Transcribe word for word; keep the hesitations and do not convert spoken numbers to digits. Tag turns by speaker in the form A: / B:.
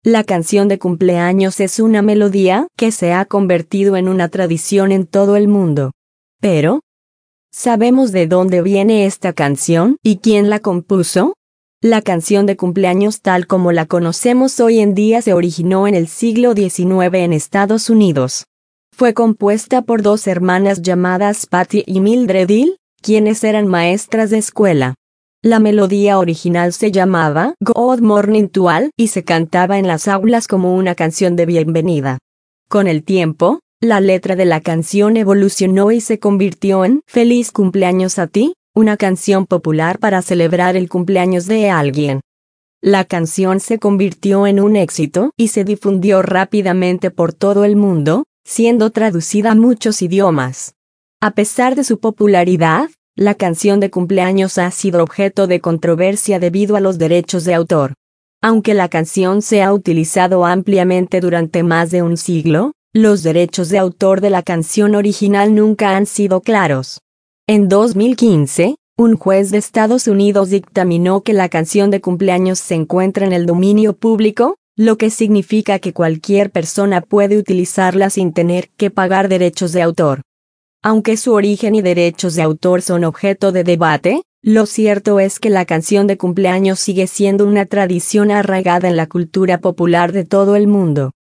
A: La canción de cumpleaños es una melodía que se ha convertido en una tradición en todo el mundo. Pero, ¿sabemos de dónde viene esta canción y quién la compuso? La canción de cumpleaños tal como la conocemos hoy en día se originó en el siglo diecinueve en Estados Unidos. Fue compuesta por dos hermanas llamadas Patty y Mildred Hill, quienes eran maestras de escuela. La melodía original se llamaba Good Morning to All y se cantaba en las aulas como una canción de bienvenida. Con el tiempo, la letra de la canción evolucionó y se convirtió en Feliz cumpleaños a ti, una canción popular para celebrar el cumpleaños de alguien. La canción se convirtió en un éxito y se difundió rápidamente por todo el mundo, siendo traducida a muchos idiomas. A pesar de su popularidad, la canción de cumpleaños ha sido objeto de controversia debido a los derechos de autor. Aunque la canción se ha utilizado ampliamente durante más de un siglo, los derechos de autor de la canción original nunca han sido claros. En dos mil quince, un juez de Estados Unidos dictaminó que la canción de cumpleaños se encuentra en el dominio público, lo que significa que cualquier persona puede utilizarla sin tener que pagar derechos de autor. Aunque su origen y derechos de autor son objeto de debate, lo cierto es que la canción de cumpleaños sigue siendo una tradición arraigada en la cultura popular de todo el mundo.